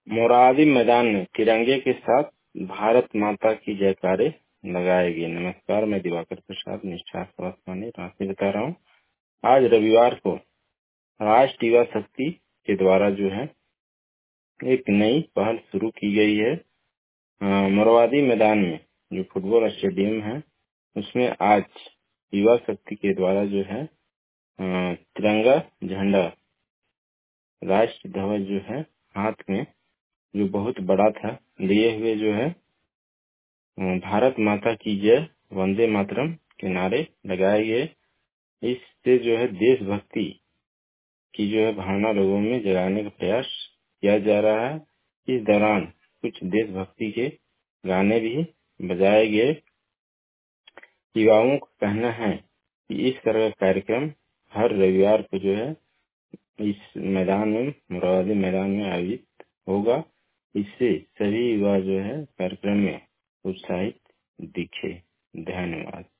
मोरादी मैदान में तिरंगे के साथ भारत माता की जयकारे लगाए गए। नमस्कार, मैं दिवाकर प्रसाद निष्ठा स्वास्थ्य रांची बता रहा हूँ। आज रविवार को राष्ट्रीय युवा शक्ति के द्वारा जो है एक नई पहल शुरू की गई है। मोरादी मैदान में जो फुटबॉल स्टेडियम है उसमें आज युवा शक्ति के द्वारा जो है तिरंगा झंडा, राष्ट्र ध्वज जो है हाथ में जो बहुत बड़ा था लिए हुए जो है भारत माता की जय, वंदे मातरम के नारे लगाए गए। इससे जो है देशभक्ति की जो है भावना लोगों में जगाने का प्रयास किया जा रहा है। इस दौरान कुछ देशभक्ति के गाने भी बजाए गए। युवाओं का कहना है कि इस तरह का कार्यक्रम हर रविवार को जो है इस मैदान में, मोरादी मैदान में आयोजित होगा। इससे सभी युवा जो है कार्यक्रम में उत्साहित दिखे। धन्यवाद।